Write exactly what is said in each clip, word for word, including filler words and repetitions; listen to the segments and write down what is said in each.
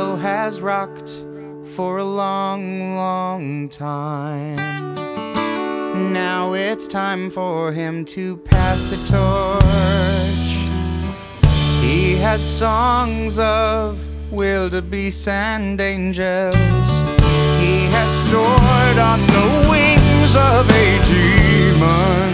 cradle has rocked for a long, long time. Now it's time for him to pass the torch. He has songs of wildebeests and angels. He has soared on the wings of a demon.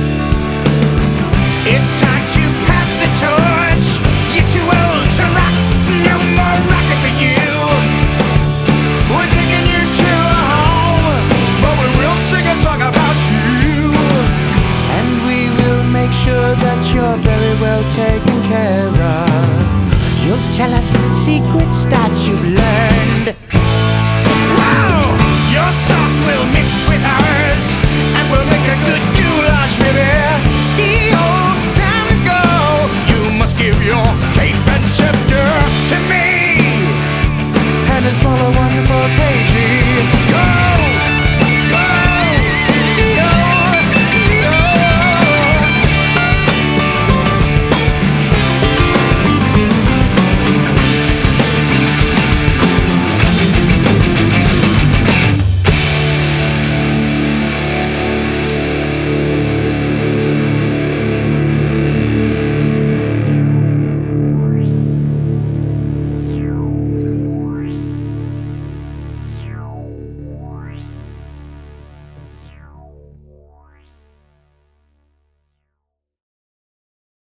It's time to pass the torch. You're too old to rock. No more rocking for you. We're taking you to a home, but we will sing a song about you. And we will make sure that you're very well taken care of. You'll tell us secrets that you've learned.